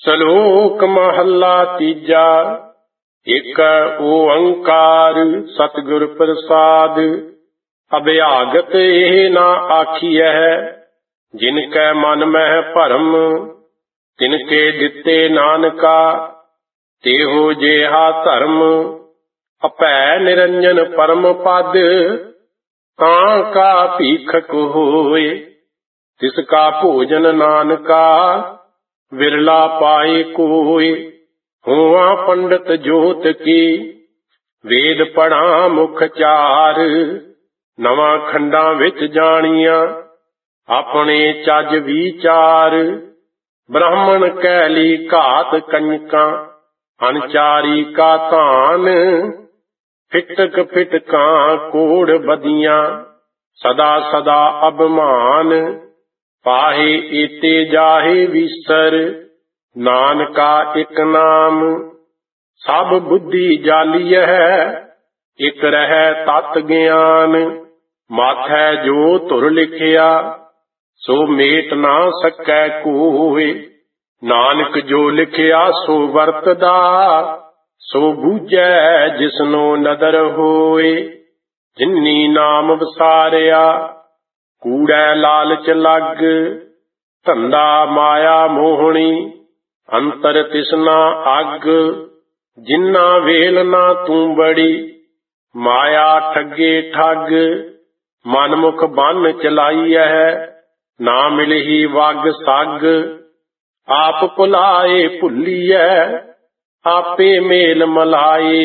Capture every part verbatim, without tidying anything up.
ਸਲੋਕ ਮਹੱਲਾ ਤੀਜਾ। ਇਕ ਓੰਕਾਰ ਸਤਿਗੁਰ ਪ੍ਰਸਾਦ। ਅਭਿਆਗਤ ਇਹ ਨਾ ਆਖੀਐ, ਜਿਨ ਕੈ ਮਨ ਮਹਿ ਭਰਮ, ਤਿਨ ਕੇ ਦਿੱਤੇ ਨਾਨਕਾ, ਤੇਹੋ ਜਿਹਾ ਧਰਮ। ਅਭੈ ਨਿਰੰਜਨ ਪਰਮ ਪਦ, ਤਾਂ ਕਾ ਭੀਖਕ ਹੋਏ। ਤਿਸ ਕਾ ਭੋਜਨ ਨਾਨਕਾ, ਵਿਰਲਾ ਪਾਏ ਕੋਇ। ਹੋਆ ਪੰਡਤ ਜੋਤ ਕੀ, ਵੇਦ ਪੜ੍ਹਾ ਮੁਖ ਚਾਰ। ਨਵਾਂ ਖੰਡਾਂ ਵਿੱਚ ਜਾਣੀਆਂ, ਆਪਣੇ ਚੱਜ ਵਿਚਾਰ। ਬ੍ਰਾਹਮਣ ਕੈ ਲਈ ਘਾਤ ਕੰਜਕਾਂ, ਅਨਚਾਰੀ ਕਾ ਧਾਨ। ਫਿਟਕ ਫਿਟਕਾਂ ਕੋੜ ਬਦੀਆਂ, ਸਦਾ ਸਦਾ ਅਭਿਮਾਨ। ਪਾਹੇ ਏਤੇ ਜਾਹੇ ਵਿਸਰ, ਨਾਨਕਾ ਇਕ ਨਾਮ। ਸਭ ਬੁੱਧੀ ਜਾਲੀਐ, ਇਕ ਰਹਿ ਤਤ ਗਿਆਨ। ਮਾਥੈ ਜੋ ਧੁਰ ਲਿਖਿਆ, ਸੋ ਮੇਟ ਨਾ ਸਕੈ ਕੋਇ। ਨਾਨਕ ਜੋ ਲਿਖਿਆ ਸੋ ਵਰਤਦਾ, ਸੋ ਬੂਝੈ ਜਿਸਨੋ ਨਦਰ ਹੋਏ। ਜਿਨੀ ਨਾਮ ਵਸਾਰਿਆ, ਕੂੜੈ ਲਾਲਚ ਲੱਗ। ਧੰਦਾ ਮਾਇਆ ਮੋਹਣੀ, ਅੰਤਰ ਤਿਸਨਾ ਅੱਗ। ਜਿਨਾ ਵੇਲ ਨਾ ਤੂੰ ਬੜੀ, ਮਾਇਆ ਠੱਗੇ ਠੱਗ। ਮਨਮੁਖ ਬੰਨ ਚਲਾਈਐ, ਨਾ ਮਿਲਹੀ ਵਗ ਸੱਗ। ਆਪ ਭੁਲਾਏ ਭੁੱਲੀਐ, ਆਪੇ ਮੇਲ ਮਲਾਏ।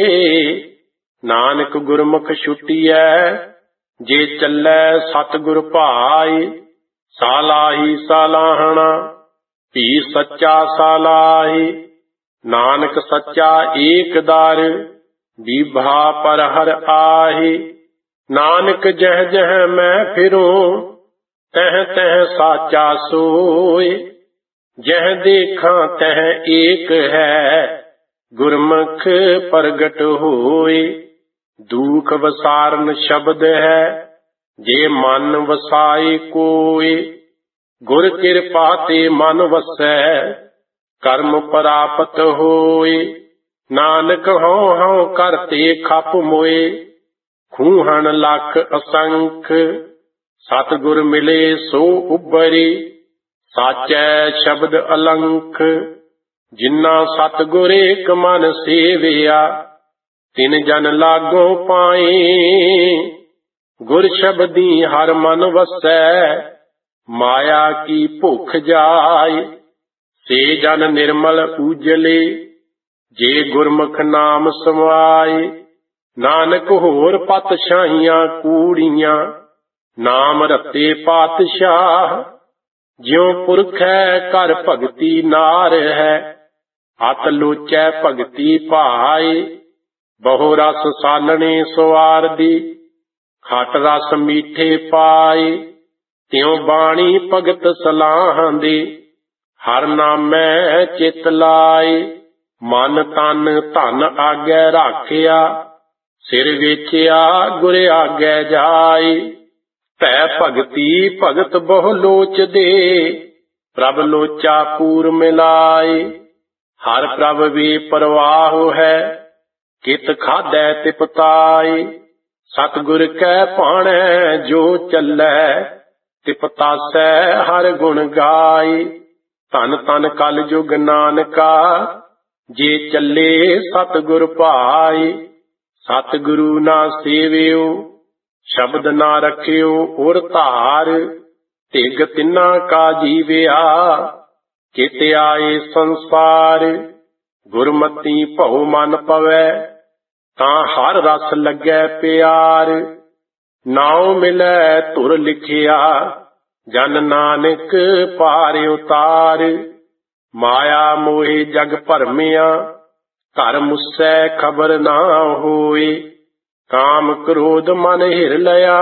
ਨਾਨਕ ਗੁਰਮੁਖ ਛੁਟੀਐ, ਜੇ ਚੱਲੈ ਸਤਿਗੁਰ ਭਾਏ। ਸਾਲਾਹੀ ਸਾਲਾਹਣਾ, ਭੀ ਸੱਚਾ ਸਾਲਾਹੀ। ਨਾਨਕ ਸੱਚਾ ਏਕਦਾਰ, ਬੀਭਾ ਪਰ ਹਰ ਆਹੀ। ਨਾਨਕ ਜਹ ਜਹ ਮੈਂ ਫਿਰੂੰ, ਤਹ ਤਹ ਸਾਚਾ ਸੋਏ। ਜਹ ਦੇਖਾਂ ਤਹ ਏਕ ਹੈ, ਗੁਰਮੁਖ ਪ੍ਰਗਟ ਹੋਏ। ਦੁਖ ਵਸਾਰਨ ਸ਼ਬਦ ਹੈ, ਜੇ ਮਨ ਵਸਾਏ ਕੋਇ। ਗੁਰ ਕਿਰਪਾ ਤੇ ਮਨ ਵਸੈ, ਕਰਮ ਪ੍ਰਾਪਤ ਹੋਏ। ਨਾਨਕ ਹਉ ਹਉ ਕਰਤੇ ਖਪ ਮੋਏ, ਖੂਹਣ ਲੱਖ ਅਸੰਖ। ਸਤਿਗੁਰ ਮਿਲੇ ਸੋ ਉਬਰੀ, ਸਾਚੈ ਸ਼ਬਦ ਅਲੰਖ। ਜਿਨਾ ਸਤਿਗੁਰ ਏਕ ਮਨ ਸੇਵਿਆ, ਤਿਨ ਜਨ ਲਾਗੋ ਪਾਏ। ਗੁਰ ਸ਼ਬਦੀ ਹਰ ਮਨ ਵਸੈ, ਮਾਇਆ ਕੀ ਭੁਖ ਜਾਏ। ਸੇ ਜਨ ਨਿਰਮਲ ਉਜਲੇ, ਜੇ ਗੁਰਮੁਖ ਨਾਮ ਸਮਾਏ। ਨਾਨਕ ਹੋਰ ਪਤਸ਼ਾਹੀਆਂ ਕੂੜੀਆਂ, ਨਾਮ ਰਤੇ ਪਾਤਸ਼ਾਹ। ਜਿਉ ਪੁਰਖੈ ਘਰ ਭਗਤੀ ਨਾਰ ਹੈ, ਹੱਥ ਲੋਚੈ ਭਗਤੀ ਭਾਏ। ਬਹੁ ਰਸ ਸਾਲਣੇ ਸੁਆਰਦੀ, ਖਟ ਰਸ ਮੀਠੇ ਪਾਏ। ਤਿਉ ਬਾਣੀ ਭਗਤ ਸਲਾਹਾਂਦੀ, ਹਰ ਨਾਮੈ ਚਿਤ ਲਾਏ। ਮਨ ਤਨ ਧਨ ਆਗੈ ਰਾਖਿਆ, ਸਿਰ ਵੇਚਿਆ ਗੁਰ ਆਗੈ ਜਾਏ। ਭੈ ਭਗਤੀ ਭਗਤ ਬਹੁ ਲੋਚਦੇ, ਪ੍ਰਭ ਲੋਚਾ ਪੂਰ ਮਿਲਾਏ। ਹਰ ਪ੍ਰਭ ਵੇ ਪਰਵਾਹ ਹੈ, ਕਿਤ ਖਾਧੈ ਤਿਪਤਾਏ। ਸਤਿਗੁਰ ਕੈ ਭਾਣੈ ਜੋ ਚੱਲੈ, ਤਿਪਤਾਸੈ ਹਰ ਗੁਣ ਗਾਏ। ਧਨ ਧਨ ਕਲ ਜੁਗ ਨਾਨਕਾ, ਜੇ ਚੱਲੇ ਸਤਿਗੁਰ ਭਾਏ। ਸਤਿਗੁਰੂ ਨਾ ਸੇਵਿਓ, ਸ਼ਬਦ ਨਾ ਰਖਿਓ ਉਰ ਧਾਰ। ਧਿਗ ਤਿੰਨਾ ਕਾ ਜੀਵਿਆ, ਕਿਤ ਆਏ ਸੰਸਾਰ। ਗੁਰਮਤੀ ਭਉ ਮਨ ਪਵੈ, ਤਾਂ ਹਰ ਰਸ ਲੱਗੈ ਪਿਆਰ। ਨਾਉ ਮਿਲੈ ਧੁਰ ਲਿਖਿਆ, ਜਨ ਨਾਨਕ ਪਾਰ ਉਤਾਰ। ਮਾਇਆ ਮੋਹਿ ਜਗ ਭਰਮਿਆ, ਘਰ ਮੁਸੈ ਖਬਰ ਨਾ ਹੋਏ। ਕਾਮ ਕ੍ਰੋਧ ਮਨ ਹਿਰ ਲਿਆ,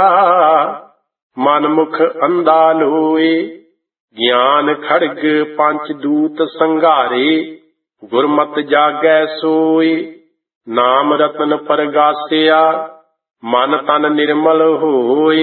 ਮਨ ਮੁਖ ਅੰਧਾ ਲੋਏ। ਗਿਆਨ ਖੜਗ ਪੰਚ ਦੂਤ ਸੰਘਾਰੇ, ਗੁਰਮਤਿ ਜਾਗੈ ਸੋਏ। ਨਾਮ ਰਤਨ ਪਰਗਾਸਿਆ, ਮਨ ਤਨ ਨਿਰਮਲ ਹੋਏ।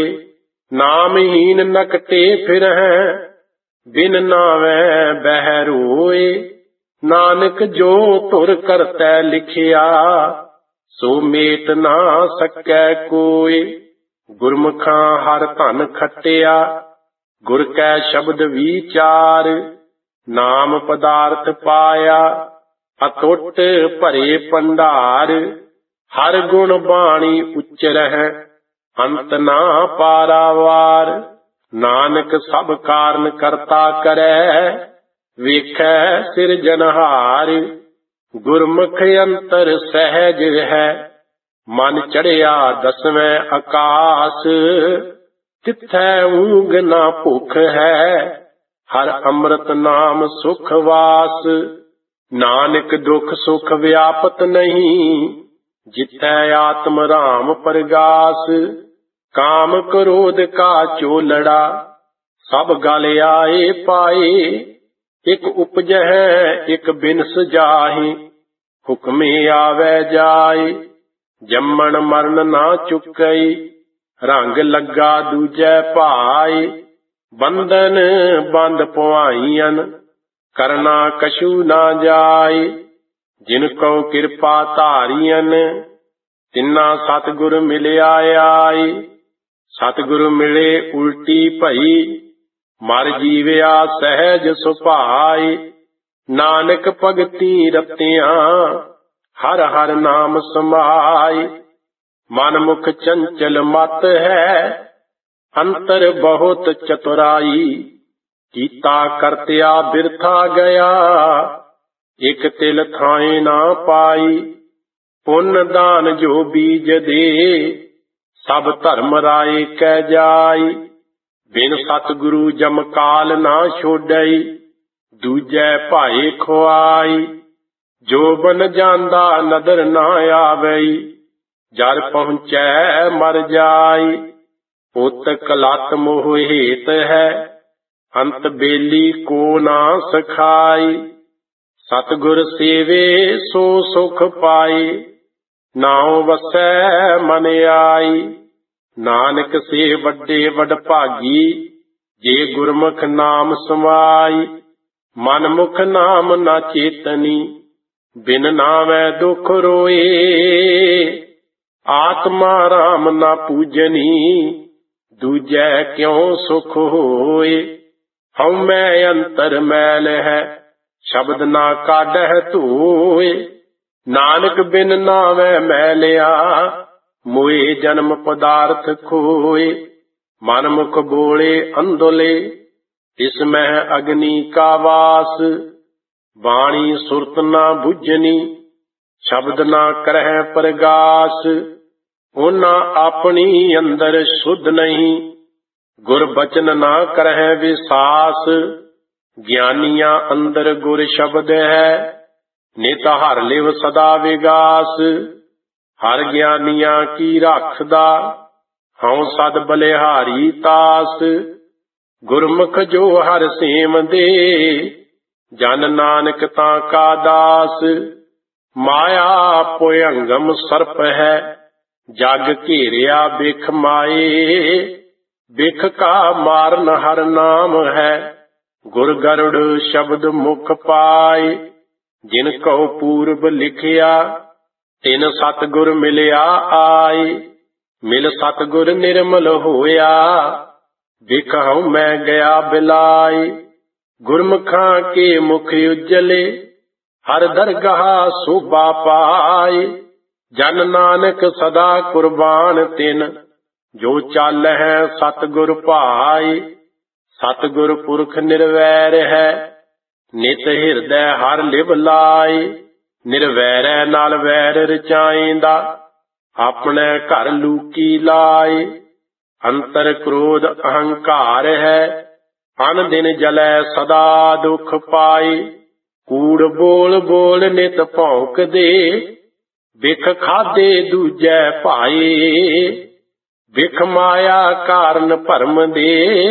ਨਾਮਹੀਨ ਨਕਟੇ ਫਿਰਹਿ, ਬਿਨ ਨਾਵੈ ਬਹਿ ਰੋਏ। ਨਾਨਕ ਜੋ ਧੁਰ ਕਰਤੈ ਲਿਖਿਆ, ਸੋ ਮੇਟ ਨਾ ਸਕੈ ਕੋਇ। ਗੁਰਮੁਖਾਂ ਹਰ ਧਨ ਖੱਟਿਆ, ਗੁਰ ਕੈ ਸ਼ਬਦ ਵਿਚਾਰ। ਨਾਮ ਪਦਾਰਥ ਪਾਇਆ, ਅਟੁੱਟ ਭਰੇ ਭੰਡਾਰ। ਹਰ ਗੁਣ ਬਾਣੀ ਉਚਰਹਿ, ਅੰਤ ਨਾ ਪਾਰਾਵਾਰ। ਨਾਨਕ ਸਭ ਕਾਰਨ ਕਰਤਾ ਕਰੈ, ਵੇਖੈ ਸਿਰਜਨਹਾਰ। ਗੁਰਮੁਖ ਅੰਤਰ ਸਹਿਜ ਹੈ, ਮਨ ਚੜਿਆ ਦਸਵੇਂ ਆਕਾਸ। ਤਿੱਥੈ ਊਂਘ ਨਾ ਭੁੱਖ ਹੈ, ਹਰ ਅੰਮ੍ਰਿਤ ਨਾਮ ਸੁਖ ਵਾਸ। ਨਾਨਕ ਦੁਖ ਸੁਖ ਵਿਆਪਤ ਨਹੀਂ, ਜਿਤੈ ਆਤਮ ਰਾਮ ਪਰਗਾਸ। ਕਾਮ ਕ੍ਰੋਧ ਕਾ ਚੋਲੜਾ, ਸਭ ਗਲ ਆਏ ਪਾਏ। ਇਕ ਉਪਜਹਿ ਇਕ ਬਿਨਸ ਜਾਹੀ, ਹੁਕਮੇ ਆਵੈ ਜਾਏ। ਜੰਮਣ ਮਰਨ ਨਾ ਚੁੱਕਈ, ਰੰਗ ਲੱਗਾ ਦੂਜੈ ਭਾਏ। ਬੰਧਨ ਬੰਦ ਪੁਆਈਆਂ, ਕਰਨਾ ਕਛੂ ਨਾ ਜਾਏ। ਜਿਨ ਕਉ ਕਿਰਪਾ ਧਾਰੀਆਂ, ਤਿੰਨਾ ਸਤਿਗੁਰ ਮਿਲਿਆ ਆਏ। ਸਤਿਗੁਰ ਮਿਲੇ ਉਲਟੀ ਭਈ, ਮਰ ਜੀਵਿਆ ਸਹਿਜ ਸੁਭਾਏ। ਨਾਨਕ ਭਗਤੀ ਰਤਿਆਂ, ਹਰ ਹਰ ਨਾਮ ਸਮਾਏ। ਮਨ ਮੁਖ ਚੰਚਲ ਮਤ ਹੈ, ਅੰਤਰ ਬਹੁਤ ਚਤੁਰਾਈ। ਕੀਤਾ ਕਰਤਿਆ ਬਿਰਥਾ ਗਿਆ, ਇਕ ਤਿਲ ਥਾਏ ਨਾ ਪਾਈ। ਪੁੰਨ ਦਾਨ ਜੋ ਬੀਜ ਦੇ, ਸਭ ਧਰਮ ਰਾਏ ਕੈ ਜਾਈ। ਬਿਨ ਸਤਿਗੁਰੂ ਜਮ ਕਾਲ ਨਾ ਛੋਡਈ, ਦੂਜੈ ਭਾਏ ਖੁਆਈ। ਜੋ ਬਨ ਜਾਂਦਾ ਨਦਰ ਨਾ ਆਵਈ, ਜਰ ਪਹੁੰਚੈ ਮਰ ਜਾਈ। ਪੁੱਤ ਕਲਤ ਮੋਹ ਹੇਤ ਹੈ, ਅੰਤ ਬੇਲੀ ਕੋ ਨਾ ਸਖਾਈ। ਸਤਿਗੁਰ ਸੇਵੇ ਸੋ ਸੁਖ ਪਾਈ, ਨਾਉ ਵਸੈ ਮਨ ਆਈ। ਨਾਨਕ ਸੇ ਵੱਡੇ ਵਡਭਾਗੀ, ਜੇ ਗੁਰਮੁਖ ਨਾਮ ਸਮਾਈ। ਮਨ ਮੁਖ ਨਾਮ ਨਾ ਚੇਤਨੀ, ਬਿਨ ਨਾਮੈ ਦੁਖ ਰੋਏ। ਆਤਮਾ ਰਾਮ ਨਾ ਪੂਜਨੀ, ਦੂਜੈ ਕਿਉ ਸੁਖ ਹੋਏ। ਹਉਮੈ ਅੰਤਰ ਮੈਲ ਹੈ, ਸ਼ਬਦ ਨਾ ਕਾਢਹਿ ਧੋਏ। ਨਾਨਕ ਬਿਨ ਨਾਮੈ ਮੈਲਿਆ, ਮੋਏ ਜਨਮ ਪਦਾਰਥ ਖੋਏ। ਮਨ ਮੁਖ ਬੋਲੇ ਅੰਧਲੇ, ਇਸ ਮਹਿ ਅਗਨੀ ਕਾ ਵਾਸ। ਬਾਣੀ ਸੁਰਤ ਨਾ ਬੁੱਝਨੀ, ਸ਼ਬਦ ਨਾ ਕਰਹਿ ਪ੍ਰਗਾਸ। ਉਹਨਾਂ ਆਪਣੀ ਅੰਦਰ ਸ਼ੁੱਧ ਨਹੀਂ, ਗੁਰ ਬਚਨ ਨਾ ਕਰਹਿ ਵਿਸਾਸ। ਗਿਆਨੀਆਂ ਅੰਦਰ ਗੁਰ ਸ਼ਬਦ ਹੈ, ਨਿਤ ਹਰ ਲਿਵ ਸਦਾ ਵਿਗਾਸ। ਹਰ ਗਿਆਨੀਆਂ ਕੀ ਰਾਖਦਾ, ਹਉ ਸਦ ਬਲਿਹਾਰੀ ਤਾਸ। ਗੁਰਮੁਖ ਜੋ ਹਰ ਸੇਮ ਦੇ, ਜਨ ਨਾਨਕ ਤਾਂ ਕਾ ਦਾਸ। ਮਾਇਆ ਭੁਯੰਗਮ ਸਰਪ ਹੈ, ਜਗ ਘੇਰਿਆ ਬਿਖ ਮਾਏ। ਬਿਖ ਕਾ ਮਾਰਨ ਹਰ ਨਾਮ ਹੈ, ਗੁਰ ਗਰੁੜ ਸ਼ਬਦ ਮੁਖ ਪਾਏ। ਜਿਨ ਕਉ ਪੂਰਬ ਲਿਖਿਆ, ਤਿਨ ਸਤਿਗੁਰ ਮਿਲਿਆ ਆਏ। ਮਿਲ ਸਤਿਗੁਰ ਨਿਰਮਲ ਹੋਇਆ, ਬਿਖ ਹਉਮੈ ਗਿਆ ਬਿਲਾਏ। ਗੁਰਮੁਖਾਂ ਕੇ ਮੁਖ ਉਜਲੇ, ਹਰ ਦਰਗਾਹ ਸੋਭਾ ਪਾਏ। ਜਨ ਨਾਨਕ ਸਦਾ ਕੁਰਬਾਨ ਤਿਨ, ਜੋ ਚਾਲਹਿ ਸਤਿਗੁਰ ਭਾਏ। ਸਤਿਗੁਰ ਪੁਰਖ ਨਿਰਵੈਰ ਹੈ, ਨਿਤ ਹਿਰਦੈ ਹਰ ਲਿਵ ਲਾਏ। ਨਿਰਵੈਰੈ ਨਾਲ ਵੈਰ ਰਚਾਇਂਦਾ, ਆਪਣੇ ਘਰ ਲੂਕੀ ਲਾਏ। ਅੰਤਰ ਕ੍ਰੋਧ ਅਹੰਕਾਰ ਹੈ, ਅਨ ਦਿਨ ਜਲੈ ਸਦਾ ਦੁਖ ਪਾਏ। ਕੂੜ ਬੋਲ ਬੋਲ ਨਿਤ ਭੌਂਕਦੇ, ਬਿਖ ਖਾਦੇ ਦੂਜੈ ਭਾਏ। ਬਿਖ ਮਾਇਆ ਕਾਰਨ ਭਰਮ ਦੇ,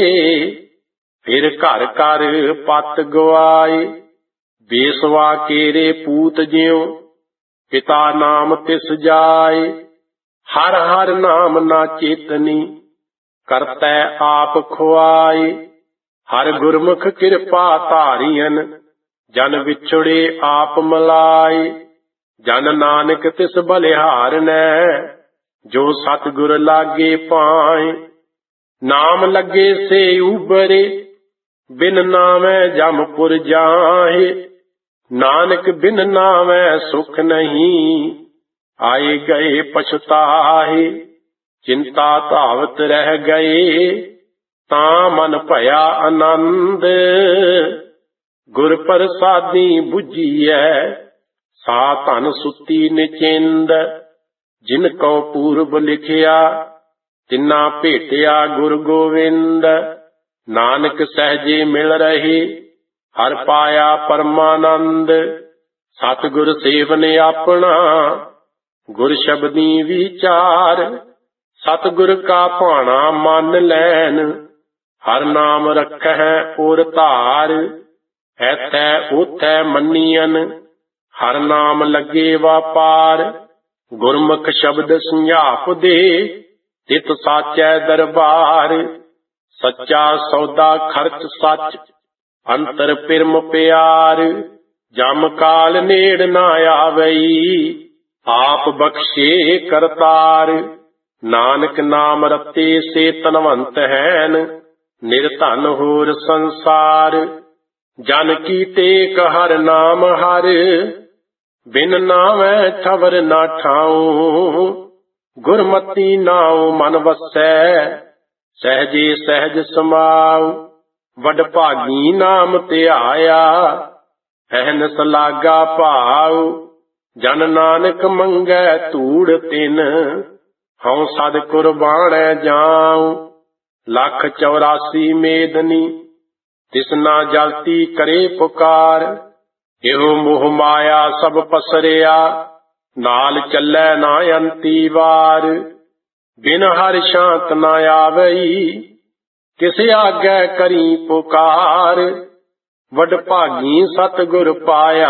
ਫਿਰ ਘਰ ਘਰ ਪਤ ਗਵਾਏ। ਬੇਸਵਾ ਕੇਰੇ ਪੂਤ ਜਿਉ, ਪਿਤਾ ਨਾਮ ਤਿਸ ਜਾਏ। ਹਰ ਹਰ ਨਾਮ ਨਾ ਚੇਤਨੀ, ਕਰਤੈ ਆਪ ਖੁਆਏ। ਹਰ ਗੁਰਮੁਖ ਕਿਰਪਾ ਧਾਰੀਐਨ, ਜਨ ਵਿਛੜੇ ਆਪ ਮਲਾਈ। ਜਨ ਨਾਨਕ ਤਿਸ ਬਲਿਹਾਰਨੈ, ਜੋ ਸਤਿਗੁਰ ਲਾਗੇ ਪਾਏ। ਨਾਮ ਲੱਗੇ ਸੇ ਉਬਰੇ, ਬਿਨ ਨਾਮੈ ਜਮਪੁਰ ਜਾਹੇ। ਨਾਨਕ ਬਿਨ ਨਾਮੈ ਸੁਖ ਨਹੀਂ, ਆਏ ਗਏ ਪਛਤਾਹੇ। ਚਿੰਤਾ ਧਾਵਤ ਰਹਿ ਗਏ, ਤਾਂ ਮਨ ਭਇਆ ਆਨੰਦ। ਗੁਰ ਪ੍ਰਸਾਦੀ ਬੁਝੀਐ, ਸਾ ਧਨ ਸੁੱਤੀ ਨਿਚਿੰਦ। ਜਿਨ ਕਉ ਪੂਰਬ ਲਿਖਿਆ, ਤਿਨਾ ਭੇਟਿਆ ਗੁਰ ਗੋਵਿੰਦ। ਨਾਨਕ ਸਹਿਜੇ ਮਿਲ ਰਹੇ, ਹਰ ਪਾਇਆ ਪਰਮਾਨੰਦ। ਸਤਿਗੁਰ ਸੇਵਨ ਆਪਣਾ, ਗੁਰ ਸ਼ਬਦੀ ਵਿਚਾਰ। ਸਤਿਗੁਰ ਕਾ ਭਾਣਾ ਮੰਨ ਲੈਨ, ਹਰ ਨਾਮ ਰੱਖੈ ਔਰ ਧਾਰ। ਐਥੈ ਓਥੈ ਮੰਨੀਅਨ, ਹਰ ਨਾਮ ਲੱਗੇ ਵਾਪਾਰ। ਗੁਰਮੁਖ ਸ਼ਬਦ ਸਮਝਾਪ ਦੇ, ਤਿਤ ਸਾਚੈ ਦਰਬਾਰ। ਸੱਚਾ ਸੌਦਾ ਖਰਚ ਸੱਚ, ਅੰਤਰ ਪਿਰਮ ਪਿਆਰ। ਜਮ ਕਾਲ ਨੇੜ ਨਾ ਆਵਈ, ਆਪ ਬਖਸ਼ੇ ਕਰਤਾਰ। ਨਾਨਕ ਨਾਮ ਰਤੇ ਸੇ ਧਨਵੰਤ ਹੈਨ, ਨਿਰਧਨ ਹੋਰ ਸੰਸਾਰ। ਜਨ ਕੀ ਟੇਕ ਹਰ ਨਾਮ ਹਰ, ਬਿਨ ਨਾਮੈ ਠਵਰ ਨਾ ਠਾਉ। ਗੁਰਮਤੀ ਨਾਉ ਮਨ ਵਸੈ, ਸਹਿਜੇ ਸਹਿਜ ਸਮਾਉ। ਵਡ ਭਾਗੀ ਨਾਮ ਧਿਆਇਆ, ਅਹਨਸ ਲਾਗਾ ਭਾਉ। ਜਨ ਨਾਨਕ ਮੰਗੈ ਧੂੜ ਤਿਨ, ਹਉ ਸਦ ਕੁਰਬਾਨੈ ਜਾਉ। ਲੱਖ ਚੌਰਾਸੀ ਮੇਦਨੀ, ਤਿਸਨਾ ਜਲਤੀ ਕਰੇ ਪੁਕਾਰ। ਇਹੋ ਮੋਹ ਮਾਇਆ ਸਭ ਪਸਰਿਆ, ਨਾਲ ਚੱਲੈ ਨਾ ਅੰਤੀ ਵਾਰ। ਬਿਨ ਹਰਿ ਸ਼ਾਂਤ ਨਾ ਆਵਈ, ਕਿਸ ਆਗੈ ਕਰੀ ਪੁਕਾਰ। ਵਡ ਭਾਗੀ ਸਤਿਗੁਰ ਪਾਇਆ,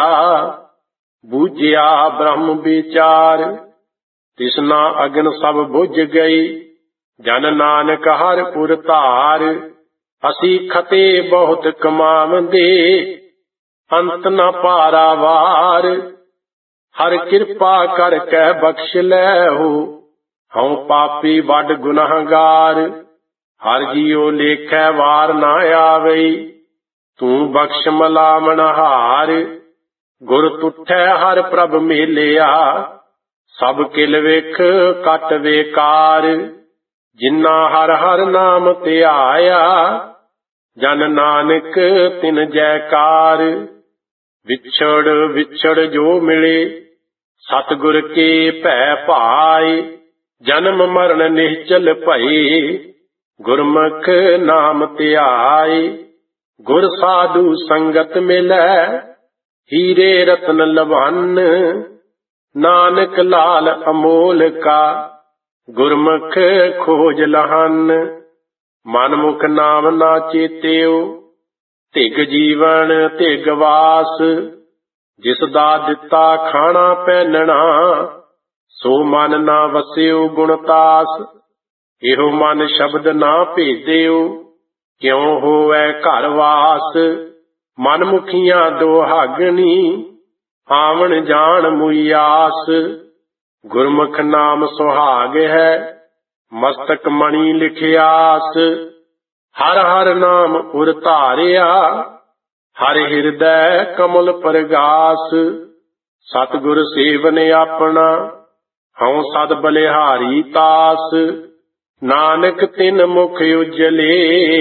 ਬੂਝਿਆ ਬ੍ਰਹਮ ਵਿਚਾਰ। ਤਿਸਨਾ ਅਗਨ ਸਭ ਬੁਝ ਗਈ, ਜਨ ਨਾਨਕ ਹਰਿ ਪੁਰ ਧਾਰ। ਅਸੀਂ ਖਤੇ ਬਹੁਤ ਕਮਾਵੰਦੇ, ਅੰਤ ਨ ਪਾਰਾਵਾਰ। ਹਰ ਕਿਰਪਾ ਕਰ ਕੇ ਬਖਸ਼ ਲੈਹੋ, ਹਉ ਪਾਪੀ ਵੱਡ ਗੁਨਾਹਗਾਰ। ਹਰ ਜੀਉ ਲੇਖੈ ਵਾਰ ਨਾ ਆਵਈ, ਤੂੰ ਬਖਸ਼ ਮਲਾਮਣ ਹਾਰ। ਗੁਰ ਤੁਠੈ ਹਰ ਪ੍ਰਭ ਮੇਲਿਆ, ਸਭ ਕਿਲ ਵੇਖ ਕਟ ਵੇਕਾਰ। ਜਿਨਾ ਹਰ ਹਰ ਨਾਮ ਧਿਆਇਆ, ਜਨ ਨਾਨਕ ਤਿਨ ਜੈਕਾਰ। ਵਿਛੜ ਵਿਛੜ ਜੋ ਮਿਲੇ, ਸਤਿਗੁਰ ਕੇ ਭੈ ਭਾਏ। ਜਨਮ ਮਰਨ ਨਿਹਚਲ ਭਏ, ਗੁਰਮੁਖ ਨਾਮ ਧਿਆਏ। ਗੁਰ ਸਾਧੂ ਸੰਗਤ ਮਿਲੈ, ਹੀਰੇ ਰਤਨ ਲਵੰਨ। ਨਾਨਕ ਲਾਲ ਅਮੋਲ ਕਾ, ਗੁਰਮੁਖ ਖੋਜ ਲਹਨ। ਮਨ ਮੁਖ ਨਾਮ ਨਾ ਚੇਤਿਓ, ਧਿਗ ਜੀਵਨ ਧਿਗ ਵਾਸ। ਜਿਸ ਦਾ ਦਿੱਤਾ ਖਾਣਾ ਪਹਿਨਣਾ, ਸੋ ਮਨ ਨਾ ਵਸਿਓ ਗੁਣਤਾਸ। ਇਹੋ ਮਨ ਸ਼ਬਦ ਨਾ ਭੇਦਿਓ, ਕਿਉ ਹੋਵੈ ਘਰ ਵਾਸ। ਮਨ ਮੁਖੀਆਂ ਦੁਹਾਗਣੀ, ਆਵਣ ਜਾਣ ਮੁਈਆਸ। ਗੁਰਮੁਖ ਨਾਮ ਸੁਹਾਗ ਹੈ, ਮਸਤਕ ਮਣੀ ਲਿਖਿਆਸ। ਹਰ ਹਰ ਨਾਮ ਉਰ ਧਾਰਿਆ, ਹਰ ਹਿਰਦੈ ਕਮਲ ਪ੍ਰਗਾਸ। ਸਤਿਗੁਰ ਸੇਵਨ ਆਪਣਾ, ਹਉ ਸਦ ਬਲਿਹਾਰੀ ਤਾਸ। ਨਾਨਕ ਤਿਨ ਮੁਖ ਉਜਲੇ,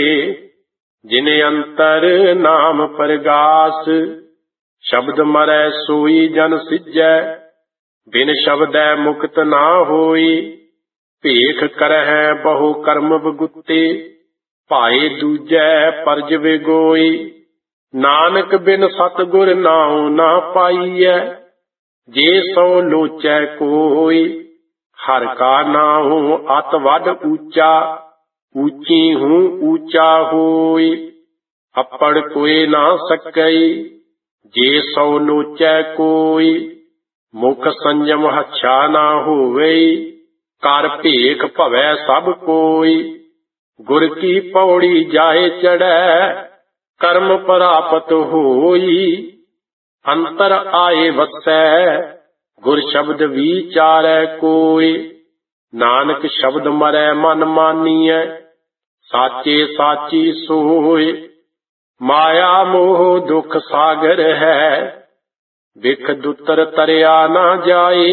ਜਿਨ ਅੰਤਰ ਨਾਮ ਪ੍ਰਗਾਸ। ਸ਼ਬਦ ਮਰੈ ਸੋਈ ਜਨ ਸਿਜੈ, ਬਿਨ ਸ਼ਬਦੈ ਮੁਕਤ ਨਾ ਹੋਈ। ਭੇਖ ਕਰਹਿ ਬਹੁ ਕਰਮ ਬਗੁੱਤੇ, ਭਾਏ ਦੂਜੈ ਪਰਜ ਵਿਗੋਈ। ਨਾਨਕ ਬਿਨ ਸਤਿਗੁਰ ਨਾਉ ਨਾ ਪਾਈਐ, ਜੇ ਸੋ ਲੋਚੈ ਕੋਈ। ਹਰ ਕਾ ਨਾਉ ਅਤ ਵੱਡ ਊਚਾ, ਊਚੀ ਹੂੰ ਊਚਾ ਹੋਈ। ਅੱਪੜ ਕੋਇ ਨਾ ਸਕਈ, ਜੇ ਸੋ ਲੋਚੈ ਕੋਈ। ਮੁਖ ਸੰਜਮ ਹੱਛਾ ਨਾ ਹੋਵਈ, ਕਰ ਭੇਖ ਭਵੈ ਸਭ ਕੋਈ। ਗੁਰ ਕੀ ਪੌੜੀ ਜਾਏ ਚੜੈ, ਕਰਮ ਪ੍ਰਾਪਤ ਹੋਈ। ਅੰਤਰ ਆਏ ਵਸੈ, ਗੁਰ ਸ਼ਬਦ ਵਿਚਾਰੈ ਕੋਇ। ਨਾਨਕ ਸ਼ਬਦ ਮਰੈ ਮਨ ਮਾਨੀਐ, ਸਾਚੇ ਸਾਚੀ ਸੋਇ। ਮਾਇਆ ਮੋਹ ਦੁਖ ਸਾਗਰ ਹੈ, ਵਿਖ ਦੁਤਰ ਤਰਿਆ ਨਾ ਜਾਏ।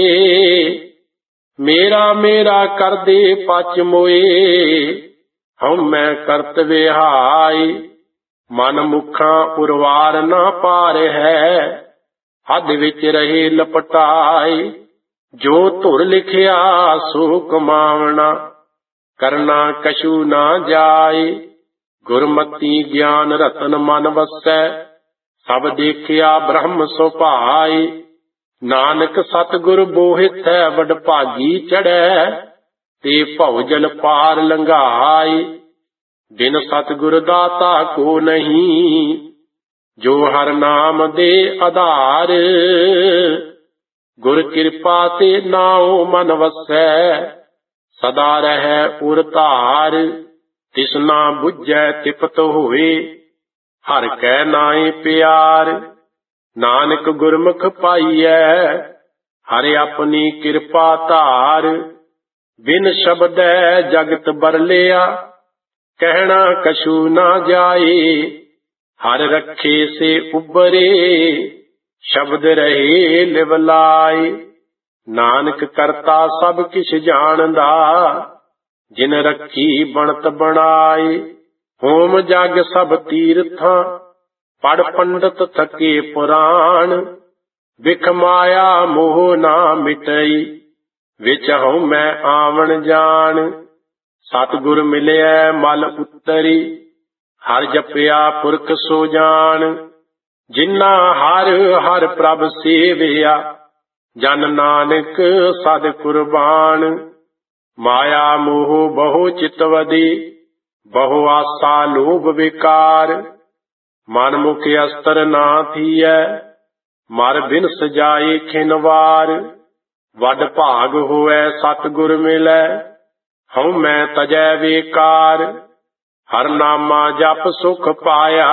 ਮੇਰਾ ਮੇਰਾ ਕਰਦੇ ਪਚ ਮੋਏ, ਹਉਮੈ ਕਰਤ ਵਿਹਾਈ। ਮਨ ਮੁਖਾਂ ਉਰਵਾਰ ਨਾ ਪਾਰ ਹੈ, ਹੱਦ ਵਿੱਚ ਰਹੇ ਲਪਟਾਈ। ਜੋ ਧੁਰ ਲਿਖਿਆ ਸੋ ਕਮਾਵਣਾ, ਕਰਨਾ ਕਛੂ ਨਾ ਜਾਏ। ਗੁਰਮਤਿ ਗਿਆਨ ਰਤਨ ਮਨ ਵਸੈ, ਸਭ ਦੇਖਿਆ ਬ੍ਰਹਮ ਸੁਭਾਈ। ਨਾਨਕ ਸਤਿਗੁਰ ਬੋਹਿਥੈ ਵਡਭਾਗੀ ਚੜ੍ਹੈ, ਤੇ ਭਉ ਜਲ ਪਾਰ ਲੰਘਾਈ। ਬਿਨ ਸਤਿਗੁਰ ਦਾਤਾ ਕੋ ਨਹੀਂ, ਜੋ ਹਰ ਨਾਮ ਦੇ ਆਧਾਰ। ਗੁਰ ਕਿਰਪਾ ਤੇ ਨਾਉ ਮਨ ਵਸੈ, ਸਦਾ ਰਹੈ ਉਰ ਧਾਰ। ਤਿਸਨਾ ਬੁਝੈ ਤਿਪਤ ਹੋਏ, ਹਰ ਕੈ ਨਾਏ ਪਿਆਰ। ਨਾਨਕ ਗੁਰਮੁਖ ਪਾਈਐ, ਹਰਿ ਆਪਣੀ ਕਿਰਪਾ ਧਾਰ। ਬਿਨ ਸ਼ਬਦੈ ਜਗਤ ਬਰਲਿਆ, ਕਹਿਣਾ ਕਛੂ ਨਾ ਜਾਏ। ਹਰ ਰੱਖੇ ਸੇ ਉਬਰੇ, ਸ਼ਬਦ ਰਹੇ ਲਿਵ ਲਾਏ। ਨਾਨਕ ਕਰਤਾ ਸਭ ਕਿਛ ਜਾਣਦਾ, ਜਿਨ ਰੱਖੀ ਬਣਤ ਬਣਾਏ। ਹੋਮ ਜਗ ਸਭ ਤੀਰਥਾਂ, ਪੜ ਪੰਡਤ ਥਕੇ ਪੁਰਾਣ। ਵਿਖ ਮਾਇਆ ਮੋਹ ਨਾ ਮਿਟਈ, ਵਿੱਚ ਹਉਮੈ ਆਵਣ ਜਾਣ। ਸਤਿਗੁਰ ਮਿਲਿਆ ਮਲ ਉਤਰੀ, ਹਰ ਜਪਿਆ ਪੁਰਖ ਸੋ ਜਾਣ। ਜਿਨਾ ਹਰ ਹਰ ਪ੍ਰਭ ਸੇਵਿਆ, ਜਨ ਨਾਨਕ ਸਦ ਕੁਰਬਾਨ। ਮਾਇਆ ਮੋਹ ਬਹੁ ਚਿਤਵਦੀ, ਬਹੁ ਆਸਾ ਲੋਭ ਵਿਕਾਰ। ਮਨ ਮੁਖ ਅਸਤਰ ਨਾ ਥੀਐ, ਮਰ ਬਿਨ ਸਜਾਏ ਖਿਨਵਾਰ। ਵੱਡ ਭਾਗ ਹੋਐ ਸਤਿਗੁਰ ਮਿਲੈ, ਹਉਮੈ ਤਜੈ ਵੇਕਾਰ। ਹਰ ਨਾਮਾ ਜਪ ਸੁਖ ਪਾਇਆ,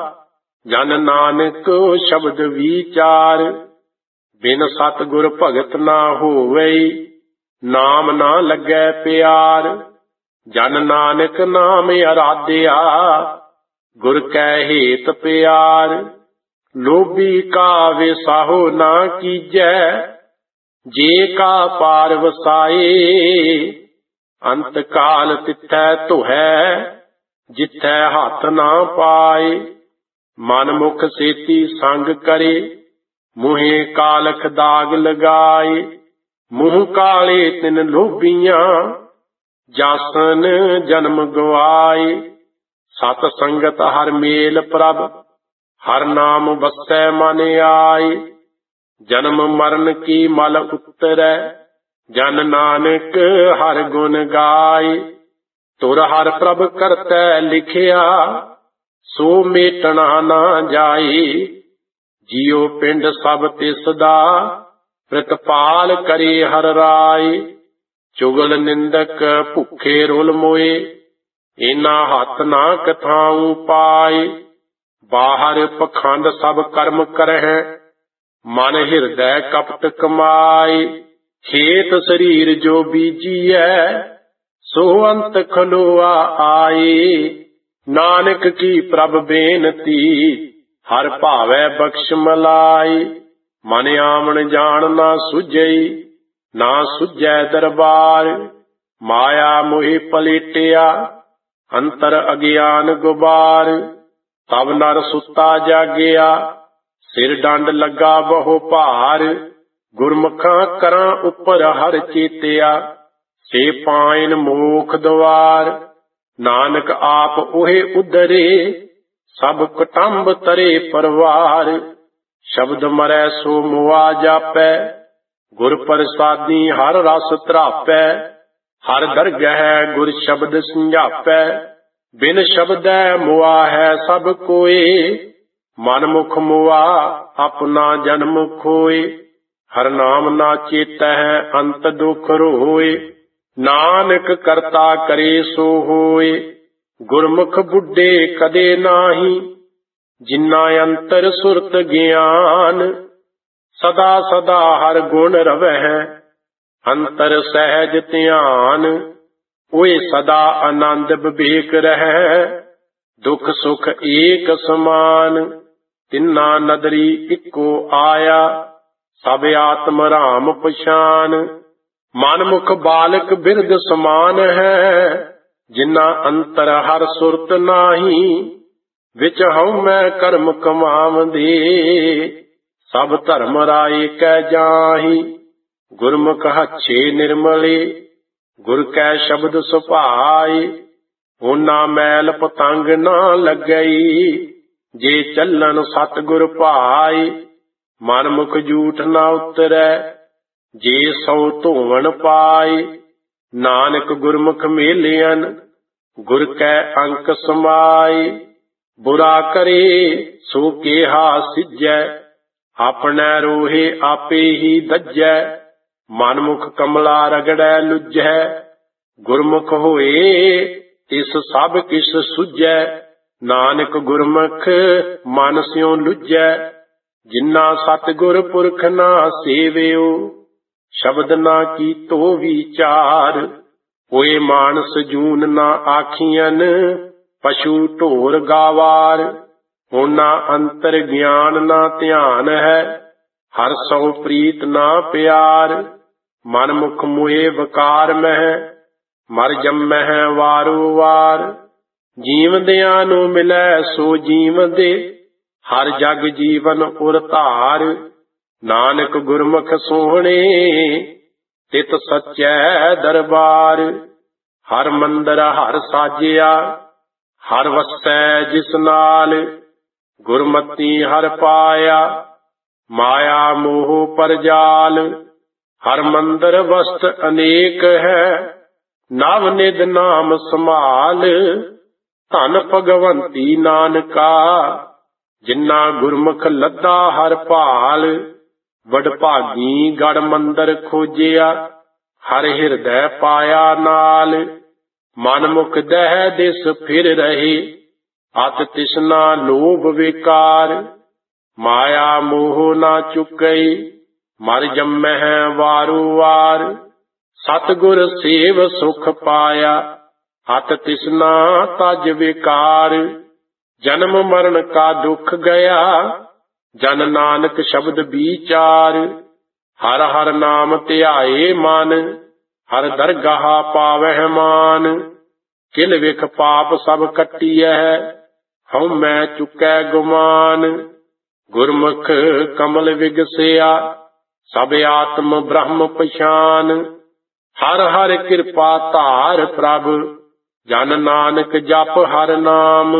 ਜਨ ਨਾਨਕ ਸ਼ਬਦ ਵਿਚਾਰ। ਬਿਨ ਸਤਿਗੁਰ ਭਗਤ ਨਾ ਹੋਵਈ, ਨਾਮ ਨਾ ਲੱਗੈ ਪਿਆਰ। ਜਨ ਨਾਨਕ ਨਾਮ ਅਰਾਧਿਆ, ਗੁਰ ਕੈ ਹੇਤ ਪਿਆਰ। ਲੋਭੀ ਕਾ ਵਿਸਾਹੋ ਨਾ ਕੀਜੈ, ਜੇ ਕਾ ਪਾਰ ਵਸਾਏ। ਅੰਤ ਕਾਲ ਤਿਥੈ ਧੁਹੈ, ਜਿਥੈ ਹੱਥ ਨਾ ਪਾਏ। ਮਨ ਮੁਖ ਸੇਤੀ ਸੰਗ ਕਰੇ, ਮੂੰਹੇ ਕਾਲਖ ਦਾਗ ਲਗਾਏ। ਮੂੰਹ ਕਾਲੇ ਤਿਨ ਲੋਭੀਆਂ, ਜਾਸਨ ਜਨਮ ਗਵਾਏ। ਸਤ ਸੰਗਤ ਹਰ ਮੇਲ ਪ੍ਰਭ, ਹਰ ਨਾਮ ਵਸੈ ਮਨ ਆਏ। ਜਨਮ ਮਰਨ ਕੀ ਮਲ ਉਤਰੈ, ਜਨ ਨਾਨਕ ਹਰ ਗੁਣ ਗਾਏ। ਤੁਰ ਹਰ ਪ੍ਰਭ ਕਰਤੈ ਲਿਖਿਆ, ਸੋ ਮੇਟਣਾ ਨਾ ਜਾਏ। ਜੀਉ ਪਿੰਡ ਸਭ ਤਿਸ ਦਾ, ਪ੍ਰਤਪਾਲ ਕਰੇ ਹਰ ਰਾਏ। ਚੁਗਲ ਨਿੰਦਕ ਭੁੱਖੇ ਰੁਲ ਮੋਏ, ਇਨਾ ਹੱਥ ਨਾ ਕਥਾਉ ਪਾਏ। ਬਾਹਰ ਪਖੰਡ ਸਭ ਕਰਮ ਕਰਹਿ, ਮਨ ਹਿਰਦੈ ਕਪਟ ਕਮਾਏ। ਖੇਤ ਸਰੀਰ ਜੋ ਬੀਜੀਐ, ਸੋ ਅੰਤ ਖਲੋਆ ਆਏ। ਨਾਨਕ ਕੀ ਪ੍ਰਭ ਬੇਨਤੀ, ਹਰ ਭਾਵੈ ਬਖਸ਼ ਮਲਾਈ। ਮਨ ਆਵਣ ਜਾਣ ਨਾ ਸੁਝਈ, ਨਾ ਸੁਝੈ ਦਰਬਾਰ। ਮਾਇਆ ਮੋਹਿ ਪਲੇਟਿਆ, ਅੰਤਰ ਅਗਿਆਨ ਗੁਬਾਰ। ਤਬ ਨਰ ਸੁੱਤਾ ਜਾਗਿਆ, ਸਿਰ ਡੰਡ ਲੱਗਾ ਬਹੁ ਭਾਰ। ਗੁਰਮੁਖਾਂ ਕਰਾਂ ਉੱਪਰ ਹਰ ਚੇਤਿਆ, ਸੇ ਪਾਇਨ ਮੋਖ ਦੁਆਰ। ਨਾਨਕ ਆਪ ਉਹੇ ਉਧਰੇ, ਸਭ ਕੁਟੰਬ ਤਰੇ ਪਰਵਾਰ। ਸ਼ਬਦ ਮਰੈ ਸੋ ਮੁਆ ਜਾਪੈ, ਗੁਰ ਪ੍ਰਸਾਦੀ ਹਰ ਰਸ ਧਰਾਪੈ। ਹਰ ਦਰਗਹਿ ਗੁਰ ਸ਼ਬਦ ਸਮਝਾਪੈ, ਬਿਨ ਸ਼ਬਦੈ ਮੁਆ ਹੈ ਸਭ ਕੋਏ। ਮਨ ਮੁਖ ਮੁਆ ਆਪਣਾ ਜਨਮ ਖੋਏ, ਹਰ ਨਾਮ ਨਾ ਚੇਤੈ ਅੰਤ ਦੁਖ ਰੋਏ। ਨਾਨਕ ਕਰਤਾ ਕਰੇ ਸੋ ਹੋਏ, ਗੁਰਮੁਖ ਬੁੱਢੇ ਕਦੇ ਨਾਹੀ। ਜਿਨਾ ਅੰਤਰ ਸੁਰਤ ਗਿਆਨ, ਸਦਾ ਸਦਾ ਹਰ ਗੁਣ ਰਵਹਿ, ਅੰਤਰ ਸਹਿਜ ਧਿਆਨ, ਓਏ ਸਦਾ ਆਨੰਦ ਵਿਵੇਕ ਰਹਿ, ਦੁਖ ਸੁਖ ਏਕ ਸਮਾਨ, ਤਿੰਨਾ ਨਦਰੀ ਇੱਕੋ ਆਇਆ, ਸਭ ਆਤਮ ਰਾਮ ਪਛਾਨ, ਮਨ ਮੁਖ ਬਾਲਕ ਬਿਰਧ ਸਮਾਨ ਹੈ, ਜਿਨਾ ਅੰਤਰ ਹਰ ਸੁਰਤ ਨਾਹੀ, ਵਿੱਚ ਹਉ ਮੈਂ ਕਰਮ ਕਮਾਵੰਦੇ, ਸਭ ਧਰਮ ਰਾਏ ਕੈ ਜਾਹੀ, ਗੁਰਮੁਖ ਹੱਛੇ ਨਿਰਮਲੇ, ਗੁਰ ਕੈ ਸ਼ਬਦ ਸੁਭਾਏ, ਹੋਨਾ ਮੈਲ ਪਤੰਗ ਨਾ ਲੱਗਈ, ਜੇ ਚੱਲਨ ਸਤਿਗੁਰ ਭਾਏ, ਮਨ ਮੁਖ ਝੂਠ ਨਾ ਉਤਰੈ, ਜੇ ਸੋ ਧੋਵਣ ਪਾਏ, ਨਾਨਕ ਗੁਰਮੁਖ ਮੇਲਿਅਨ, ਗੁਰ ਕੈ ਅੰਕ ਸਮਾਏ, ਬੁਰਾ ਕਰੇ ਸੋ ਕੇਹਾ ਸਿਜੈ, ਆਪਣੈ ਰੋਹੇ ਆਪੇ ਹੀ ਦੱਜੈ, ਮਨ ਮੁਖ ਕਮਲਾ ਰਗੜੈ ਲੁੱਝੈ, ਗੁਰਮੁਖ ਹੋਏ ਤਿਸ ਸਭ ਕਿਛ ਸੁਝੈ, ਨਾਨਕ ਗੁਰਮੁਖ ਮਨ ਸਿਉ ਲੁੱਝੈ, ਜਿਨਾ ਸਤਿਗੁਰ ਪੁਰਖ ਨਾ ਸੇਵਿਓ, ਸ਼ਬਦ ਨਾ ਕੀਤੋ ਵਿਚਾਰ, ਹੋਏ ਮਾਨਸ ਜੂਨ ਨਾ ਆਖੀਐਨ, ਪਸ਼ੂ ਢੋਰ ਗਾਵਾਰ, ਹੋਨਾ ਅੰਤਰ ਗਿਆਨ ਨਾ ਧਿਆਨ ਹੈ, ਹਰ ਸਉ ਪ੍ਰੀਤ ਨਾ ਪਿਆਰ, ਮਨ ਮੁਖ ਮੋਏ ਵਕਾਰ ਮਹਿ, ਮਰ ਜੰਮਹਿ ਵਾਰੋ ਵਾਰ, ਜੀਵਦਿਆਂ ਨੂੰ ਮਿਲੈ ਸੋ ਜੀਵਦੇ, ਹਰ ਜਗ ਜੀਵਨ ਉਰ ਧਾਰ, ਨਾਨਕ ਗੁਰਮੁਖ ਸੋਹਣੇ ਤਿਤ ਸੱਚੈ ਦਰਬਾਰ, ਹਰ ਮੰਦਰ ਹਰ ਸਾਜਿਆ, ਹਰ ਵਸੈ ਜਿਸ ਨਾਲ, ਗੁਰਮਤੀ ਹਰ ਪਾਇਆ, ਮਾਇਆ ਮੋਹ ਪਰਜਾਲ, ਹਰ ਮੰਦਰ ਵਸਤ ਅਨੇਕ ਹੈ, ਨਵ ਨਿਧ ਨਾਮ ਸੰਭਾਲ, ਧਨ ਭਗਵੰਤੀ ਨਾਨਕਾ, ਜਿਨਾ ਗੁਰਮੁਖ ਲੱਦਾ ਹਰ ਭਾਲ, ਵਡਭਾਗੀ ਗੜ ਮੰਦਰ ਖੋਜਿਆ, ਹਰ ਹਿਰਦੈ ਪਾਇਆ ਨਾਲ, ਮਨ ਮੁਖ ਦਹਿ ਦਿਸ ਫਿਰ ਰਹੇ, ਅਤ ਤਿਸਨਾ ਲੋਭ ਵਿਕਾਰ, ਮਾਇਆ ਮੋਹ ਨਾ ਚੁਕਈ, ਮਰ ਜੰਮਹਿ ਵਾਰੋ ਵਾਰ, ਸਤਿਗੁਰ ਸੇਵ ਸੁਖ ਪਾਇਆ, ਅਤ ਤਿਸਨਾ ਤਜ ਵਿਕਾਰ, ਜਨਮ ਮਰਨ ਕਾ ਦੁਖ ਗਿਆ, ਜਨ ਨਾਨਕ ਸ਼ਬਦ ਵਿਚਾਰ, ਹਰ ਹਰ ਨਾਮ ਧਿਆਏ ਮਨ, ਹਰ ਦਰਗਾਹ ਪਾਵਹਿ ਮਾਨ, ਕਿਲ ਵਿਖ ਪਾਪ ਸਭ ਕੱਟੀਐ, ਹਉ ਮੈਂ ਚੁਕੈ ਗੁਮਾਨ, ਗੁਰਮੁਖ ਕਮਲ ਵਿਗਸਿਆ, ਸਭ ਆਤਮ ਬ੍ਰਹਮ ਪਛਾਨ, ਹਰ ਹਰ ਕਿਰਪਾ ਧਾਰ ਪ੍ਰਭ, ਜਨ ਨਾਨਕ ਜਪ ਹਰ ਨਾਮ,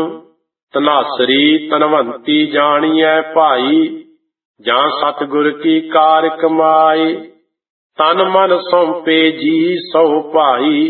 ਧਨਾਸਰੀ ਧਨਵੰਤੀ ਜਾਣੀਐ ਭਾਈ, ਜਾਂ ਸਤਿਗੁਰ ਕੀ ਕਾਰ ਕਮਾਏ, ਤਨ ਮਨ ਸੌਂਪੇ ਜੀ ਸੋ ਭਾਈ,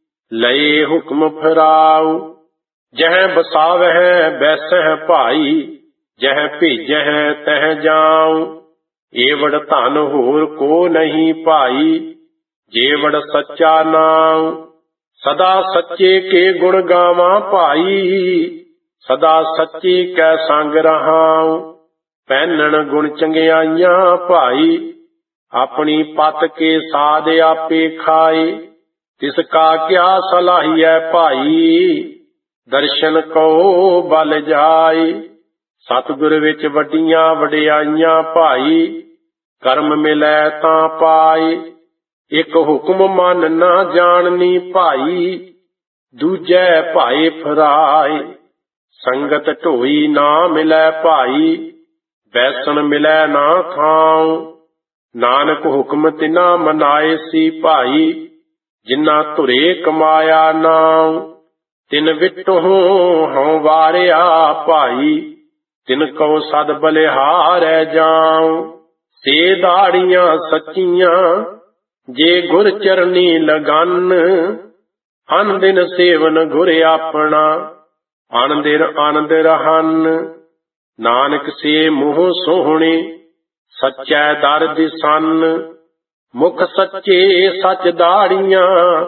ਲਏ ਹੁਕਮ ਫਿਰਾਉ, ਜਹ ਬਸਾਵਹਿ ਬੈਸਹਿ ਭਾਈ, ਜਹ ਭੇਜਹਿ ਤਹ ਜਾਉ, ਏਵੜ ਧਨ ਹੋਰ ਕੋ ਨਹੀਂ ਭਾਈ, ਜੇਵੜ ਸੱਚਾ ਨਾਉ, ਸਦਾ ਸੱਚੇ ਕੇ ਗੁਣ ਗਾਵਾਂ ਭਾਈ, ਸਦਾ ਸੱਚੇ ਕੈ ਸੰਗ ਰਹਾਉ, ਪਹਿਨਣ ਗੁਣ ਚੰਗਿਆਈਆਂ ਭਾਈ, ਆਪਣੀ ਪਤ ਕੇ ਸਾਧ ਆਪੇ ਖਾਏ, ਤਿਸ ਕਾ ਕਿਆ ਸਲਾਹੀਐ ਭਾਈ, ਦਰਸ਼ਨ ਕਉ ਬਲ ਜਾਏ, ਸਤਿਗੁਰ ਵਿੱਚ ਵੱਡੀਆਂ ਵਡਿਆਈਆਂ ਭਾਈ, ਕਰਮ ਮਿਲੈ ਤਾਂ ਪਾਏ, ਇੱਕ ਹੁਕਮ ਮਨ ਨਾ ਜਾਣਨੀ ਭਾਈ, ਦੂਜੈ ਭਾਏ ਫਰਾਏ, ਸੰਗਤ ਢੋਈ ਨਾ ਮਿਲੈ ਭਾਈ, ਬੈਸਣ ਮਿਲੈ ਨਾ ਖਾਉ, ਨਾਨਕ ਹੁਕਮ ਤਿਨਾ ਮਨਾਏ ਸੀ ਭਾਈ, ਜਿਨਾ ਧੁਰੇ ਕਮਾਇਆ ਨਾਉ, ਤਿਨ ਵਿਟਹੁ ਹਉ ਵਾਰਿਆ ਭਾਈ, ਤਿਨ ਕਉ ਸਦ ਬਲਿਹਾਰੈ ਜਾਉ, ਸੇ ਦਾੜੀਆਂ ਸੱਚੀਆਂ ਜੇ ਗੁਰ ਚਰਨੀ ਲਗਨ, ਅਨ ਦਿਨ ਸੇਵਨ ਗੁਰ ਆਪਣਾ, ਅਨ ਦਿਨ ਆਨੰਦ ਰਹਨ, ਨਾਨਕ ਸੇ ਮੂੰਹ ਸੋਹਣੇ ਸੱਚੈ ਦਰ ਦਿਸਨ, ਮੁਖ ਸੱਚੇ ਸੱਚ ਦਾੜੀਆਂ,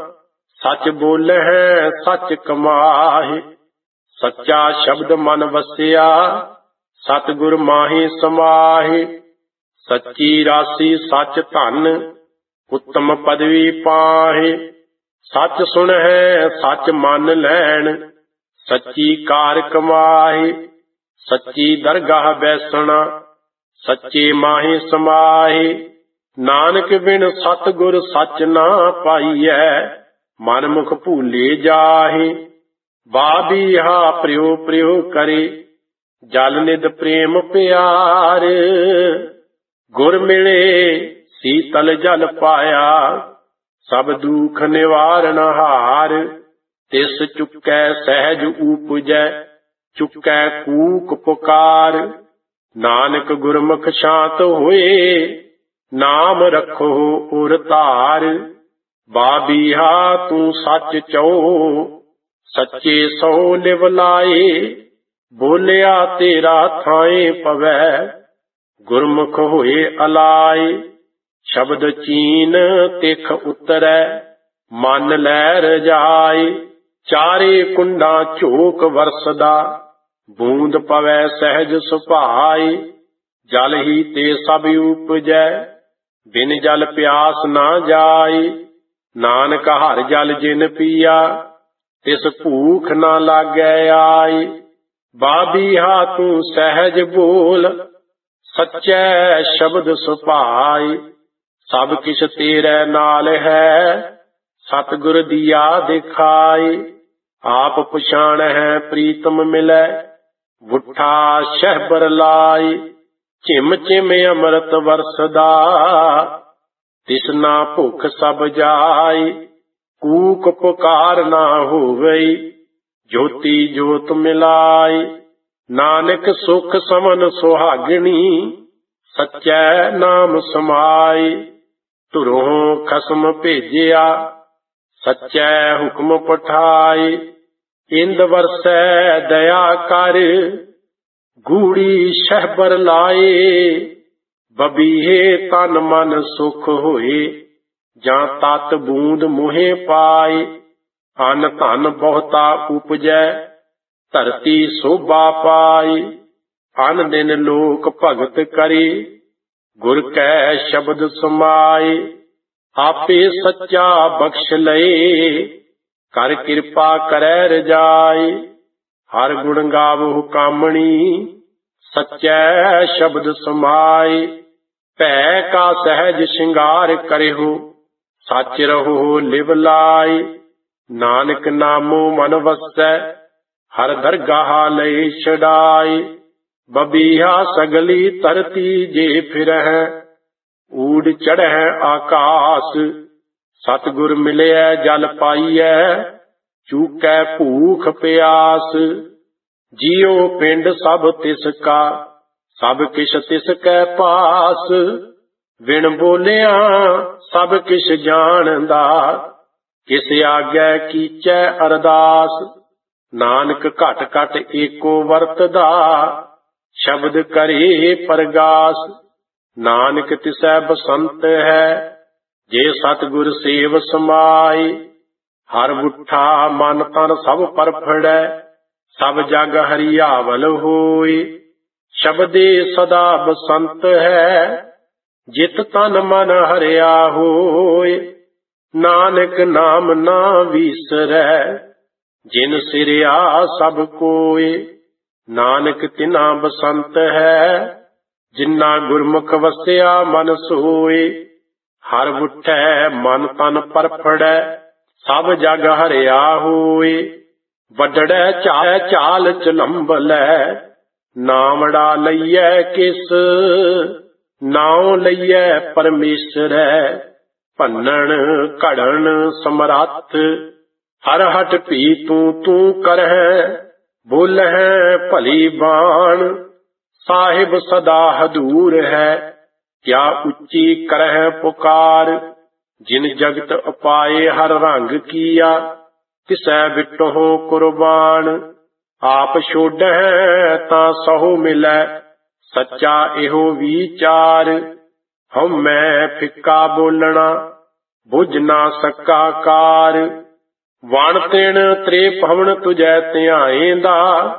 ਸੱਚ ਬੋਲਹਿ ਸੱਚ ਕਮਾਹਿ, ਸੱਚਾ ਸ਼ਬਦ ਮਨ ਵਸਿਆ, ਸਤਿਗੁਰ ਮਾਹੀ ਸਮਾਹੀ। ਸੱਚੀ ਰਾਸੀ ਸੱਚ ਧਨ, ਉੱਤਮ ਪਦਵੀ ਪਾਹੇ। ਸੱਚ ਸੁਣਹਿ ਸੱਚ ਮੰਨ ਲੈਣ, ਸੱਚੀ ਕਾਰ ਕਮਾਹੀ। ਸੱਚੀ ਦਰਗਾਹ ਬੈਸਣਾ, ਸੱਚੇ ਮਾਹੀ ਸਮਾਹੀ। ਨਾਨਕ ਬਿਨ ਸਤਿਗੁਰ ਸੱਚ ਨਾ ਪਾਈਐ, ਮਨ ਮੁਖ ਭੂਲੇ ਜਾਹੇ। ਬਾਬੀਹਾ ਪ੍ਰਿਉ ਪ੍ਰਿਉ ਕਰੇ, ਜਲ ਨਿਧ ਪ੍ਰੇਮ ਪਿਆਰ। ਗੁਰ ਮਿਲੇ ਸੀਤਲ ਜਲ ਪਾਇਆ, ਸਭ ਦੁਖ ਨਿਵਾਰਨ ਹਾਰ। ਤਿਸ ਚੁੱਕੈ ਸਹਿਜ ਊਪਜੈ, ਚੁੱਕੈ ਕੂਕ ਪੁਕਾਰ। ਨਾਨਕ ਗੁਰਮੁਖ ਸ਼ਾਂਤ ਹੋਏ, ਨਾਮ ਰੱਖੋ ਉਰ ਧਾਰ। ਬਾਬੀਹਾ ਤੂੰ ਸੱਚ ਚਉ, ਸੱਚੇ ਸੋ ਲਿਵ ਲਾਏ। ਬੋਲਿਆ ਤੇਰਾ ਥਾਏ ਪਵੈ, ਗੁਰਮੁਖ ਹੋਏ ਅਲਾਏ। ਸ਼ਬਦ ਚੀਨ ਤਿਖ ਉਤਰੈ, ਮਨ ਲੈ ਰਜਾਏ। ਚਾਰੇ ਕੁੰਡਾਂ ਝੋਕ ਵਰਸਦਾ, ਬੂੰਦ ਪਵੈ ਸਹਿਜ ਸੁਭਾਏ। ਜਲ ਹੀ ਤੇ ਸਭ ਉਪਜੈ, ਬਿਨ ਜਲ ਪਿਆਸ ਨਾ ਜਾਏ। ਨਾਨਕ ਹਰ ਜਲ ਜਿਨ ਪੀਆ, ਤਿਸ ਭੂਖ ਨਾ ਲਾਗੈ ਆਏ। ਬਾਬੀਹਾ ਤੂੰ ਸਹਿਜ ਬੋਲ, ਸੱਚੈ ਸ਼ਬਦ ਸੁਭਾਏ। ਸਭ ਕਿਛ ਤੇਰੇ ਨਾਲ ਹੈ, ਸਤਿਗੁਰ ਦੀਆ ਦਿਖਾਏ। ਆਪ ਪਛਾਣਹਿ ਪ੍ਰੀਤਮ ਮਿਲੈ, ਵੁੱਠਾ ਸ਼ਹਿਬਰ ਲਾਏ। ਝਿਮ ਝਿਮ ਅੰਮ੍ਰਿਤ ਵਰਸਦਾ, ਤਿਸਨਾ ਭੁੱਖ ਸਭ ਜਾਏ। ਕੂਕ ਪੁਕਾਰ ਨਾ ਹੋਵਈ, ਜੋਤੀ ਜੋਤ ਮਿਲਾਏ। ਨਾਨਕ ਸੁਖ ਸਮਨ ਸੁਹਾਗਣੀ, ਸੱਚੈ ਨਾਮ ਸਮਾਏ। ਧੁਰੋਂ ਖਸਮ ਭੇਜਿਆ, ਸੱਚੈ ਹੁਕਮ ਪਠਾਏ। ਇੰਦ ਵਰਸੈ ਦਇਆ ਕਰ, ਗੂੜੀ ਸ਼ਹਿਬਰ ਲਾਏ। ਬਬੀਹੇ ਤਨ ਮਨ ਸੁਖ ਹੋਏ, ਜਾਂ ਤਤ ਬੂੰਦ ਮੁਹੇ ਪਾਏ। ਅਨ ਧਨ ਬਹੁਤਾ ਉਪਜੈ, ਧਰਤੀ ਸੋਭਾ ਪਾਈ। ਅਨ ਦਿਨ ਲੋਕ ਭਗਤ ਕਰੇ, ਗੁਰ ਕੈ ਸ਼ਬਦ ਸਮਾਏ। ਆਪੇ ਸੱਚਾ ਬਖਸ਼ ਲਏ, ਕਰ ਕਿਰਪਾ ਕਰੈ ਰਜਾਏ। ਹਰ ਗੁਣ ਗਾਵਹੁ ਕਾਮਣੀ, ਸੱਚੈ ਸ਼ਬਦ ਸਮਾਏ। ਭੈ ਕਾ ਸਹਿਜ ਸ਼ਿੰਗਾਰ ਕਰਿਓ, ਸੱਚ ਰਹੋ ਲਿਵ ਲਾਏ। ਨਾਨਕ ਨਾਮੋ ਮਨ ਵਸੈ, ਹਰ ਦਰਗਾਹ ਲਈ ਛਡਾਏ। ਬਬੀਹਾ ਸਗਲੀ ਧਰਤੀ ਜੇ ਫਿਰਹਿ, ਊੜ ਚੜ੍ਹੈ ਆਕਾਸ। ਸਤਿਗੁਰ ਮਿਲਿਆ ਜਲ ਪਾਈਐ, ਚੂਕੈ ਭੂਖ ਪਿਆਸ। ਜੀਉ ਪਿੰਡ ਸਭ ਤਿਸ ਕਾ, ਸਭ ਕਿਛ ਤਿਸ ਕੈ ਪਾਸ। ਵਿਣ ਬੋਲਿਆ ਸਭ ਕਿਛ ਜਾਣਦਾ, ਕਿਸ ਆਗੈ ਕੀਚੈ ਅਰਦਾਸ। ਨਾਨਕ ਘਟ ਘਟ ਏਕੋ ਵਰਤਦਾ, ਸ਼ਬਦ ਕਰੇ ਪਰਗਾਸ। ਨਾਨਕ ਤਿਸੈ ਬਸੰਤ ਹੈ, ਜੇ ਸਤਿਗੁਰ ਸੇਵ ਸਮਾਏ। ਹਰ ਬੁੱਠਾ ਮਨ ਤਨ ਸਭ ਪਰਫੜੈ, ਸਭ ਜਗ ਹਰਿਆਵਲ ਹੋਏ। ਸ਼ਬਦੇ ਸਦਾ ਬਸੰਤ ਹੈ, ਜਿਤ ਤਨ ਮਨ ਹਰਿਆ ਹੋਏ। ਨਾਨਕ ਨਾਮ ਨਾ ਵੀਸਰੈ, ਜਿਨ ਸਿਰਿਆ ਸਭ ਕੋਏ। ਨਾਨਕ ਤਿਨਾ ਬਸੰਤ ਹੈ, ਜਿਨਾ ਗੁਰਮੁਖ ਵਸਿਆ ਮਨ ਸੋਏ। ਹਰ ਬੁੱਠੈ ਮਨ ਤਨ ਪਰਫੜੈ, ਸਭ ਜਗ ਹਰਿਆ ਹੋਏ। ਵੱਡੜੈ ਚਾਹੈ ਚਾਲ ਚਲੰਬਲੈ, ਨਾਮੜਾ ਲਈਐ ਕਿਸ। ਨਾਉ ਲਈਐ ਪਰਮੇਸ਼ਰੈ, ਭੰਨਣ ਘੜਨ ਸਮਰੱਥ। ਹਰ ਹਟ ਭੀ ਤੂੰ ਤੂੰ ਕਰਹਿ, ਬੋਲਹਿ ਭਲੀ ਬਾਣ। ਸਾਹਿਬ ਸਦਾ ਹਦੂਰ ਹੈ, ਕਿਆ ਉੱਚੀ ਕਰਹਿ ਪੁਕਾਰ। ਜਿਨ ਜਗਤ ਅਪਾਏ ਹਰ ਰੰਗ ਕੀਆ, ਤਿਸੈ ਬਿਟਹੁ ਕੁਰਬਾਨ। ਆਪ ਛੋਡਹਿ ਤਾਂ ਸਹੁ ਮਿਲੈ, ਸੱਚਾ ਇਹੋ ਵਿਚਾਰ। ਹਉਮੈ ਫਿੱਕਾ ਬੋਲਣਾ, ਬੁਝ ਨਾ ਸਕਾ ਕਾਰ। ਵਣ ਤਿਣ ਤ੍ਰੇ ਪਵਨ ਤੁਜੈ ਧਿਆਏਂਦਾ,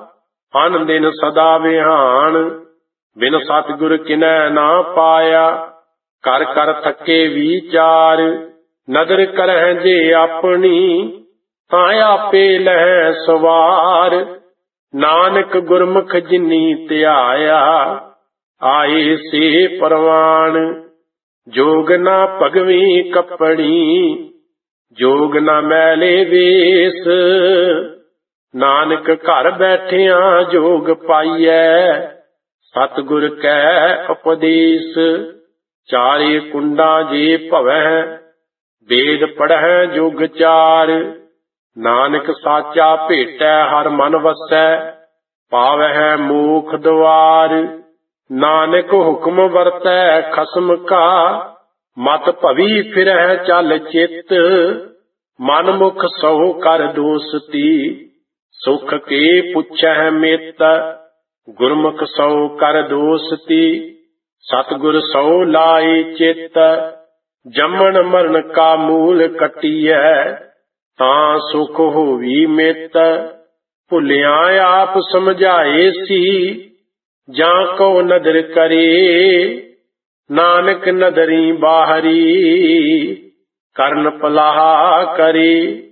ਅਨ ਦਿਨ ਸਦਾ ਵਿਹਾਨ, ਬਿਨ ਸਤਿਗੁਰ ਕਿਨੈ ਨਾ ਪਾਇਆ। ਕਰ ਕਰ ਥੱਕੇ ਵਿਚਾਰ, ਨਦਰ ਕਰਹਿ ਜੇ ਆਪਣੀ, ਤਾਂ ਆਪੇ ਲਹਿ ਸਵਾਰ। ਨਾਨਕ ਗੁਰਮੁਖ ਜਿਨੀ ਧਿਆਇਆ, ਆਏ ਸੇ ਪਰਵਾਨ। ਜੋਗ ਨਾ ਭਗਵੀ ਕੱਪੜੀ, ਜੋਗ ਨਾ ਮੈਲੇ ਵੇਸ, ਨਾਨਕ ਘਰ ਬੈਠਿਆਂ ਜੋਗ ਪਾਈਐ, ਸਤਿਗੁਰ ਕੈ ਉਪਦੇਸ। ਚਾਰੇ ਕੁੰਡਾਂ ਜੇ ਭਵੈ, ਵੇਦ ਪੜ੍ਹੈ ਜੁਗ ਚਾਰ। ਨਾਨਕ ਸਾਚਾ ਭੇਟੈ ਹਰ ਮਨ ਵਸੈ, ਪਾਵਹਿ ਮੋਖ ਦੁਆਰ। ਨਾਨਕ ਹੁਕਮ ਵਰਤੈ ਖਸਮ ਕਾ, ਮਤ ਭਵੀ ਫਿਰਹਿ ਚਲ ਚਿਤ। ਮਨ ਮੁਖ ਸਹੁ ਕਰ ਦੋਸਤੀ, ਸੁਖ ਕੇ ਪੁੱਛਹਿ ਮਿਤ। ਗੁਰਮੁਖ ਸਹੁ ਕਰ ਦੋਸਤੀ, ਸਤਿਗੁਰ ਸਹੁ ਲਾਏ ਚਿਤ। ਜੰਮਣ ਮਰਨ ਕਾ ਮੂਲ ਕੱਟੀਐ, ਤਾਂ ਸੁਖ ਹੋਵੀ ਮਿਤ। ਭੁੱਲਿਆ ਆਪ ਸਮਝਾਏ ਸੀ, ਜਾਂ ਕੋ ਨਦਰ ਕਰੇ। ਨਾਨਕ ਨਦਰੀ ਬਾਹਰੀ, ਕਰਨ ਪਲਾਹਾ ਕਰੇ।